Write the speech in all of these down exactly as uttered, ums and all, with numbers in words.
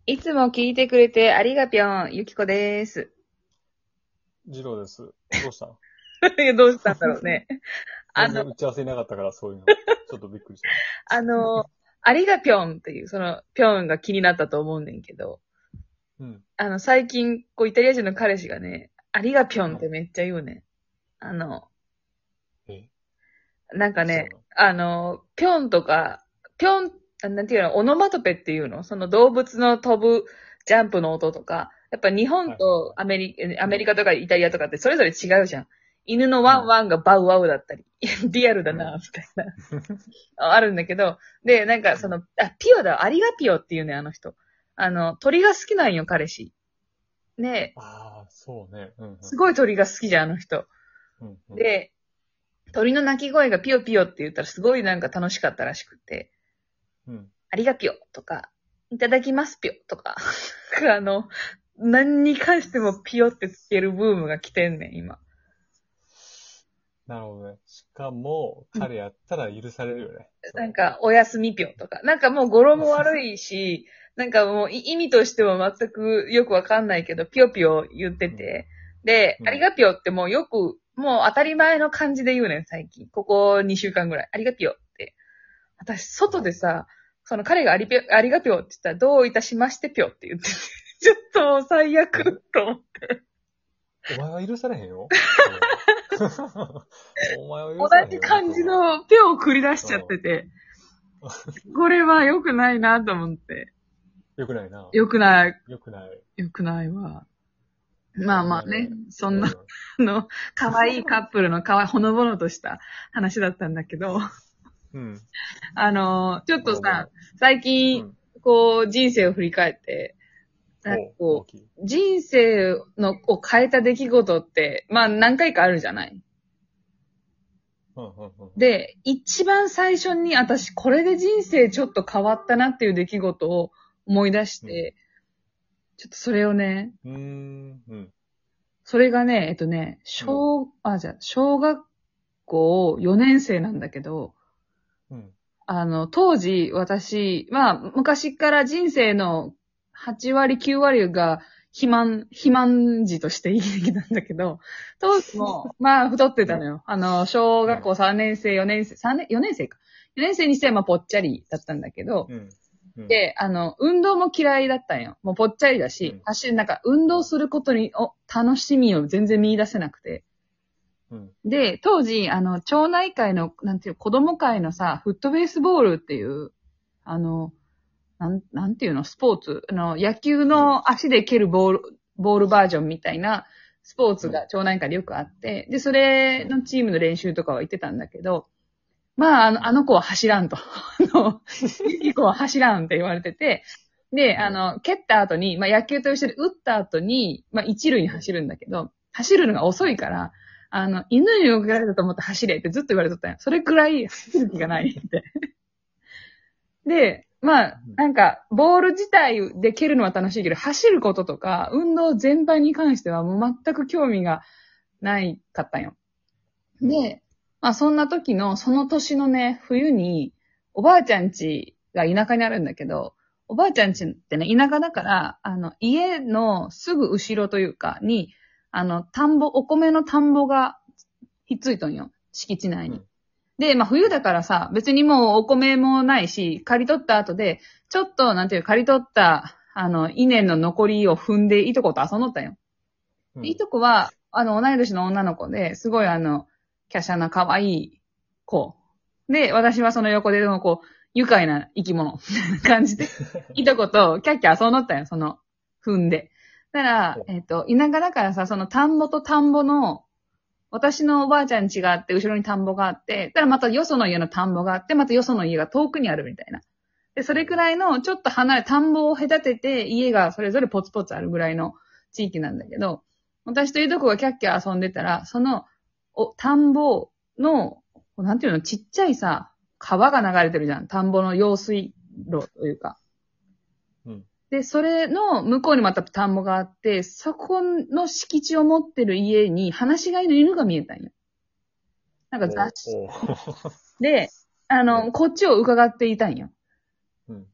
いつも聞いてくれてありがぴょん、ゆきこでーす。 ジローです。どうしたん？ いやどうしたんだろうね。あの、 全然打ち合わせいなかったからそういうの。ちょっとびっくりした。 あの、ありがぴょんっていう、その、ぴょんが気になったと思うねんけど、 うん。 あの、最近、こう、イタリア人の彼氏がね、ありがぴょんってうん。 めっちゃ言うねん。あの、 え、 なんかね、 そうなの？ あの、ぴょんとか、ぴょん、あなんていうの、オノマトペっていうのその動物の飛ぶジャンプの音とか、やっぱ日本はいはいはい。 とアメリカ、アうん。 メリカとかイタリアとかってそれぞれ違うじゃん。犬のワンうん。 ワンがバウワウだったり、リアルだな、 うん。 みたいな。あるんだけど、で、なんかうん。 その、あ、ピオだ、アリガピオっていうね、あの人。あの、鳥が好きなんよ、彼氏。ね、 ああ、そうね。うんうんすごい鳥が好きじゃん、あの人。 うん。うんうん。 で、鳥の鳴き声がピヨピヨって言ったらすごいなんか楽しかったらしくて、 うん。 ありがぴよとか、いただきますぴよとか、あの、何に関してもピヨってつけるブームが来てんねん、今。 なるほどね。しかも、 うん。 彼やったら許されるよね。それ。 なんか、おやすみぴよとか。なんかもう語呂も悪いし、なんかもうい意味としても全くよくわかんないけど、ぴよぴよ言ってうん。 て。で、 うん。 ありがぴよってもうよく、もう当たり前の感じで言うねん、最近。ここにしゅうかんぐらい。ありがぴよって。私、外でさ、その彼がありぴょ、ありがぴょって言ったら、どういたしましてぴょって言ってて、ちょっと最え、 悪と思って。 お前は許されへんよそれ。お前は同許されへんよ、向じ感じこうが。 のぴょを繰り出しちゃっうん。 てて、これは良くないなと思って。 よくないな。 良くない、 よくない。 良くないわ。まあほんまあね、 まね。 そんな、 うん。 あの、可愛いカップルの可愛い、ほのぼのとした話だったんだけど、 うん。 あの、ちょっとさ、 ほのぼの。 最近、 うん。 こう、人生を振り返って、なんかほう、大こきい。 う、人生のを変えた出来事って、まあ何回かあるじゃない。 うん、うん、うん。うん。 で、一番最初に私これで人生ちょっと変わったなっていう出来事を思い出しうん。 て、ちょっとそれをね、 うーん、うん、 それがね、えっとね、 うん、 小、あ、じゃあ、小学校よねん生なんだけど、 うん、 あの、当時私、まあ、昔から人生のはち割、きゅう割が肥満、肥満児として生きてきたんだけど、当時も、まあ、太ってうん、 たのよ。あの、小うん、 学校さんねん生、よねん生、さんねん、よねん生か。よねん生にしてはまあ、ぽっちゃりだったんだけど、 うん、うん、 で、あの、運動も嫌いだったんよ。もうぽっちゃりだし、 うん、 走る、なんか、運動することに、お、楽しみを全然見出せなくて。 うん、 で、当時、あの、町内会の、なんていう、子供会のさ、フットベースボールっていう、あの、なん、なんていうの、スポーツ、あの、野球うん、 の足で蹴るボール、ボールバージョンみたいなスポーツうん、 が町内会でよくあって、で、それのチームの練習とかは行ってたんだけど、まあ、あの、あの子は走らんと。あの、ゆき子は走らんって言われてて、で、あの、蹴った後に、まあ野球と一緒で打った後に、まあ一塁に走るんだけど、走るのが遅いから、あの、犬に追いかけられたと思って走れってずっと言われとったんよ。それくらい走る気がないって。で、まあ、なんか、ボール自体で蹴るのは楽しいけど、走ることとか、運動全般に関してはもう全く興味がないかったんよ。 うん、 で、まあそんな時の、その年のね、冬に、おばあちゃん家が田舎にあるんだけど、おばあちゃん家ってね、田舎だから、あの、家のすぐ後ろというか、に、あの、田んぼ、お米の田んぼがひっついとんよ。敷地内に。 うん、 で、まあ冬だからさ、別にもうお米もないし、刈り取った後で、ちょっと、なんていう、刈り取った、あの、稲の残りを踏んで、いとこと遊んどったんよ。でいうん、 とこは、あの、同い年の女の子で、すごいあの、華奢な可愛い子。で、私はその横で、こう、愉快な生き物、みたいな感じで、いとことキャッキャ遊んどったんよ、その、踏んで。だから、 ほえっと、田舎だからさ、その田んぼと田んぼの、私のおばあちゃん家があって、後ろに田んぼがあって、ただまたよその家の田んぼがあって、またよその家が遠くにあるみたいな。で、それくらいの、ちょっと離れ、田んぼを隔てて、家がそれぞれポツポツあるぐらいの地域なんだけど、私というとこがキャッキャ遊んでたら、その、お、田んぼの、なんていうの、ちっちゃいさ、川が流れてるじゃん。田んぼの用水路というか。 う。うん。 で、それの向こうにまた田んぼがあって、そこの敷地を持ってる家に、放し飼いの犬が見えたんよ。なんか雑お、 誌お、 で、あの、 うん、 こっちを伺っていたんよ。 うん、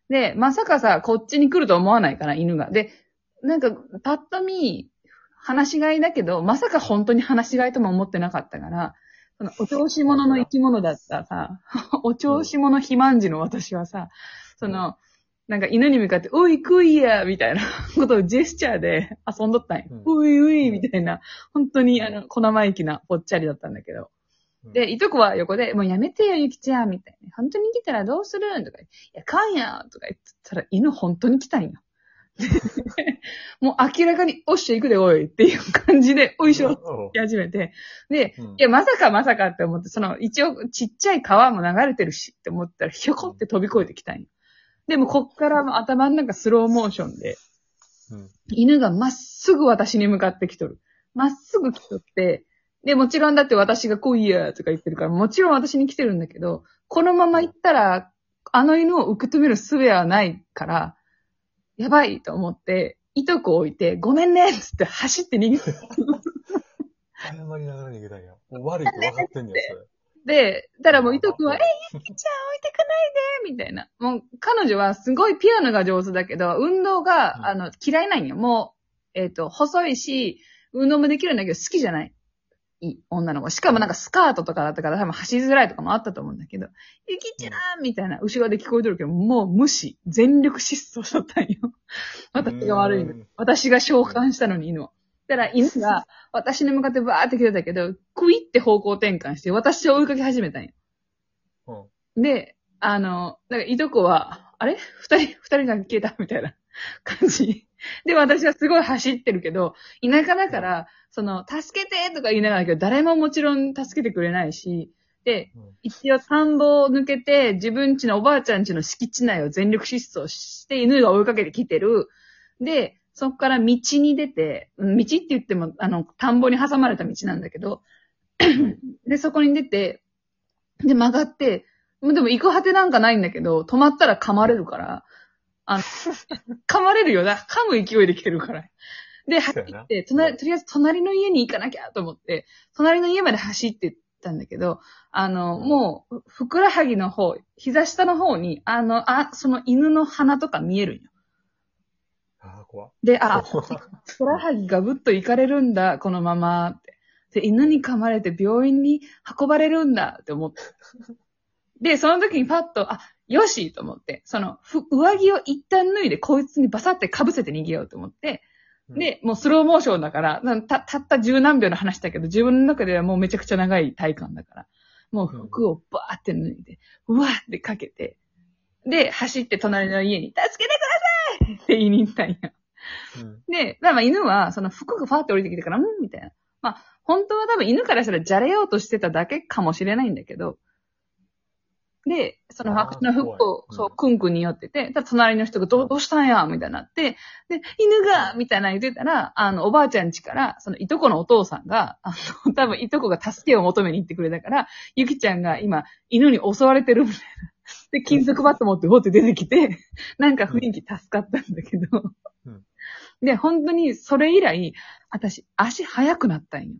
で、まさかさ、こっちに来ると思わないから、犬が。で、なんか、パッと見、話し飼いだけど、まさか本当に話し飼いとも思ってなかったから、そのお調子者の生き物だったさ、お調子者肥満児の私はさ、その、なんか犬に向かって、おい食いやみたいなことをジェスチャーで遊んどったんよ。ういういみたいな、本当にあの、小生意気なぽっちゃりだったんだけど。で、いとこは横で、もうやめてよ、ゆきちゃんみたいな。本当に来たらどうするんとか言って、いや、かんやとか言ったら、犬本当に来たんよ。もう明らかに、おっしゃ行くでおいっていう感じで、おいしょって言い始めて。で、うん、いや、まさかまさかって思って、その、一応ちっちゃい川も流れてるしって思ったら、ひょこって飛び越えてきたんよ。でも、こっからも頭の中スローモーションで、うん、犬がまっすぐ私に向かってきとる。まっすぐ来とって、で、もちろんだって私が来いやとか言ってるから、もちろん私に来てるんだけど、このまま行ったら、あの犬を受け止める術はないから、やばいと思って、いとこ置いて、ごめんねっつって走って逃げた。 謝りながら逃げたんや。もう悪いって分かってんねや、それ。 で、だからもういとこは、え、ゆきちゃん置いてかないでみたいな。もう彼女はすごいピアノが上手だけど、運動が、うん、あの、嫌いなんよ。もう、えっと、細いし、運動もできるんだけど好きじゃない。いい女の子。しかもなんかスカートとかだったから多分走りづらいとかもあったと思うんだけど、ゆきちゃんみたいな後ろで聞こえてるけど、もう無視。全力疾走しとったんよ。私が悪いの。私が召喚したのに犬を。だから犬が私に向かってバーって来てたけど、クイって方向転換して私を追いかけ始めたんよ。うん、で、あの、なんかいとこは、あれ二人、二人が消えたみたいな感じ。で、私はすごい走ってるけど、田舎だから、その、助けてとか言いながらだけど、誰ももちろん助けてくれないし、で、一応田んぼを抜けて、自分家のおばあちゃん家の敷地内を全力疾走して、犬が追いかけてきてる。で、そこから道に出て、道って言っても、あの、田んぼに挟まれた道なんだけど、で、そこに出て、で、曲がって、でも行く果てなんかないんだけど、止まったら噛まれるから、あの、噛まれるよな。噛む勢いで来てるから。で、走って、隣、とりあえず隣の家に行かなきゃと思って、隣の家まで走って行ったんだけど、あの、もう、ふくらはぎの方、膝下の方に、あの、あ、その犬の鼻とか見えるんよ。 ああ、怖っ。 で、あ、ふくらはぎがぶっと行かれるんだ、このままって。で、犬に噛まれて病院に運ばれるんだって思って。で、その時にパッと、あ、よしと思って、その、ふ、上着を一旦脱いでこいつにバサって被せて逃げようと思って、で、もうスローモーションだから、た、たった十何秒の話だけど、自分の中ではもうめちゃくちゃ長い体感だから、もう服をバーって脱いで、うわーってかけて、で、走って隣の家に、助けてくださいって言いに行ったんや。うん、で、まあ犬は、その服がファーって降りてきてから、うんみたいな。まあ、本当は多分犬からしたらじゃれようとしてただけかもしれないんだけど、で、その私の服を、そう、くんくんに寄ってて、隣の人がどう、どうしたんやみたいになって、で、犬がみたいな言ってたら、あの、おばあちゃん家から、その、いとこのお父さんが、あの、多分、いとこが助けを求めに行ってくれたから、ゆきちゃんが今、犬に襲われてるみたいな。で、金属バット持ってほって出てきて、なんか雰囲気助かったんだけど。うん、で、本当に、それ以来、私、足速くなったんよ。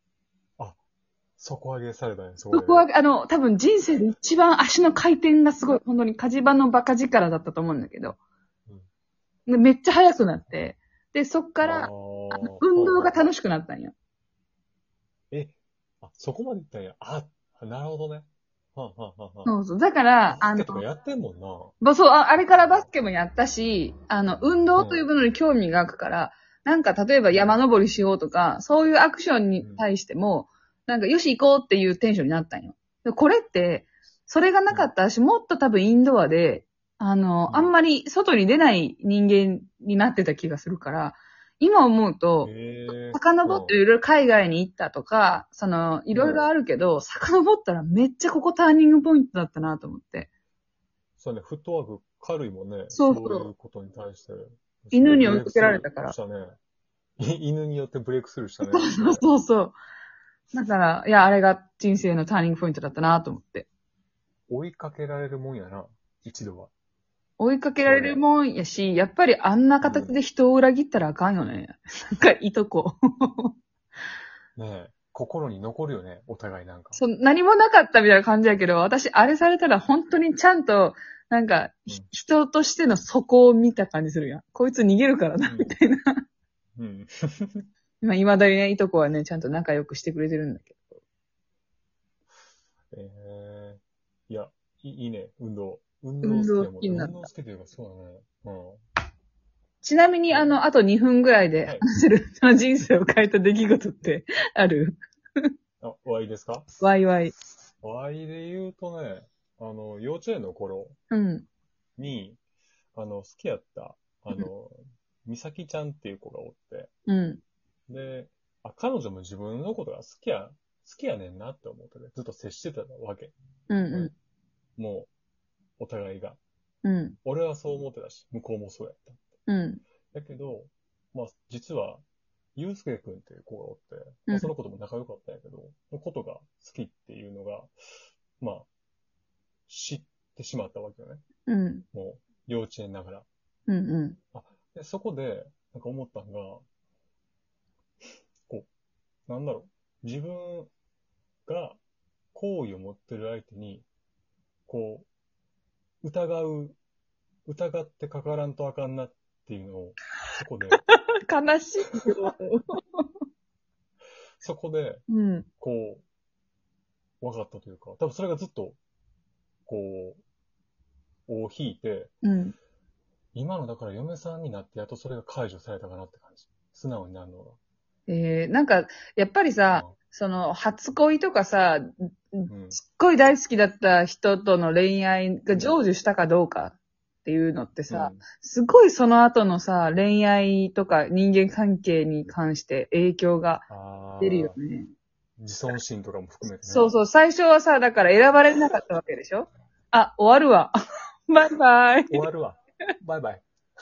底上げされたね、 そこそこは、あの、多分人生で一番足の回転がすごい、本当に火事場のバカ力だったと思うんだけど、うん、めっちゃ速くなって、で、そっから、あの運動が楽しくなったんよ。 え、あ、そこまでいったんや。あ、なるほどね。はんはんはんはんそうそう。だから、 バスケとかやってんもんな。 そう、あれからバスケもやったし、あの、運動というものに興味があるから、うん、なんか例えば山登りしようとか、そういうアクションに対しても、うんなんか、よし行こうっていうテンションになったんよ。でこれって、それがなかったら、もっと多分インドアで、あの、あんまり外に出ない人間になってた気がするから、今思うと、遡っていろいろ海外に行ったとか、その、いろいろあるけど、遡ったらめっちゃここターニングポイントだったなと思って。 そうね、フットワーク軽いもんね。 そうそう。 そういうことに対して。 犬に追いかけられたから。 したね。犬によってブレイクスルーしたね。 そうそうそう。だから、いや、あれが人生のターニングポイントだったなと思って。 追いかけられるもんやな、一度は。 追いかけられるもんやし、やっぱりあんな形で人を裏切ったらあかんよね。うん、なんか、いとこ。 ねえ、心に残るよね、お互いなんか。 そう、何もなかったみたいな感じやけど、私、あれされたら本当にちゃんと、 なんか、 うんひ人としての底を見た感じするやん。こいつ逃げるからな、 うんみたいな。 うん。 まあ、未だにね、いとこはね、ちゃんと仲良くしてくれてるんだけええいや、いいいいね、運動。運ど。 動好き運動やもんね。 好きになった。 運動好きというか、そうだね。 ちなみに、あの、あとにふんぐらいではい話せる、その人生を変えた出来事ってある？ うん。あ、終わりですか？ ワイワイ。 終わりで言うとね、あの、幼稚園の頃うん。 に、あの、好きやった、あの、美咲ちゃんっていう子がおって、 うん。 で、あ、彼女も自分のことが好きや、好きやねんなって思ってて、ずっと接してたわけ。 うんうもう、お互いが。 ん。うん。 俺はそう思ってたし、向こうもそうやった。 うん。 だけど、まあ、実は、ゆうすけくんっていう子がおって、 うんまあ、その子とも仲良かったんやけど、のことが好きっていうのが、まあ、知ってしまったわけよね。 うん。 もう、幼稚園ながら。 うんうん。 あ、で、そこで、なんか思ったのが、こう、なんだろう、自分が好意を持ってる相手に、こう、疑う、疑ってかからんとあかんなっていうのを、そこで、 悲しいよ。 そこで、 うん。 こう、分かったというか、多分それがずっと、こう、を引いて、 うん。 今のだから嫁さんになってやっとそれが解除されたかなって感じ。素直になるのが。 えー、なんか、やっぱりさ、その、初恋とかさ、 うん。 すっごい大好きだった人との恋愛が成就したかどうかっていうのってさ、 うん。 すごいその後のさ、恋愛とか人間関係に関して影響が出るよああ、 ね。 自尊心とかも含めてね。 そうそう、最初はさ、だから選ばれなかったわけでしょ？あ、終わるわ。バイバイ。 終わるわ。バイバイ。